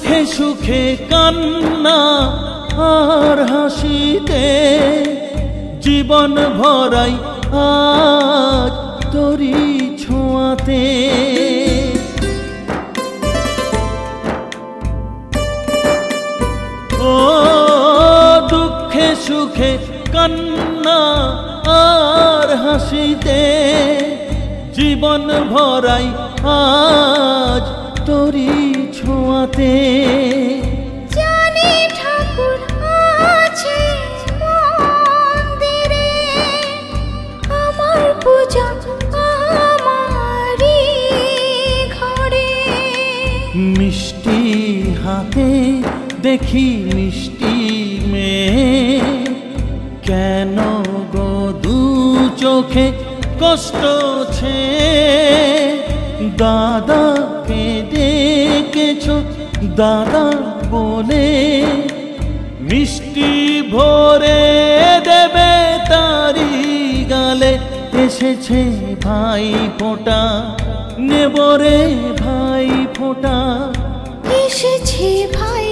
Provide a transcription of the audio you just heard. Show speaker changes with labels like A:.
A: দুঃখে সুখে কান্না আর হাসিতে জীবন ভরাই আজ তোরি ছোঁয়াতে। ও দুঃখে সুখে কান্না আর হাসিতে জীবন ভরাই আজ তোরি ছোঁয়াতে।
B: জানি ঠাকুর আছে মন্দিরে, আমার পূজা আমারই ঘরে।
A: মিষ্টি হাতে দেখি মিষ্টি মেয়ে, কেন গো দু চোখে কষ্ট ছে। দাদাকে ডেকেছো দাদা বলে, মিষ্টি ভরে দেবে তারি গালে। এসেছে ভাই ফোঁটা নেবরে ভাই ফোঁটা,
B: এসেছে ভাই